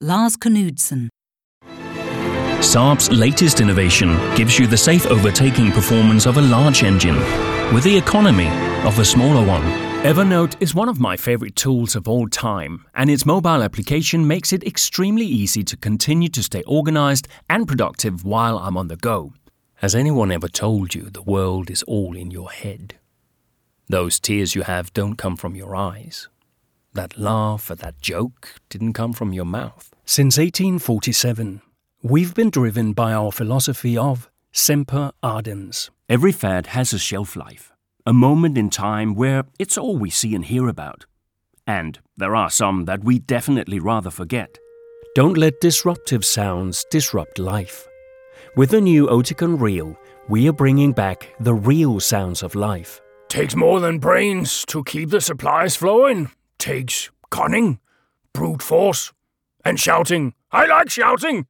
Lars Knudsen. Saab's latest innovation gives you the safe overtaking performance of a large engine with the economy of a smaller one. Evernote is one of my favorite tools of all time, and its mobile application makes it extremely easy to continue to stay organized and productive while I'm on the go. Has anyone ever told you the world is all in your head? Those tears you have don't come from your eyes. That laugh or that joke didn't come from your mouth. Since 1847, we've been driven by our philosophy of semper ardens. Every fad has a shelf life, a moment in time where it's all we see and hear about. And there are some that we definitely rather forget. Don't let disruptive sounds disrupt life. With the new Oticon Real, we are bringing back the real sounds of life. Takes more than brains to keep the supplies flowing. Takes cunning, brute force, and shouting. I like shouting!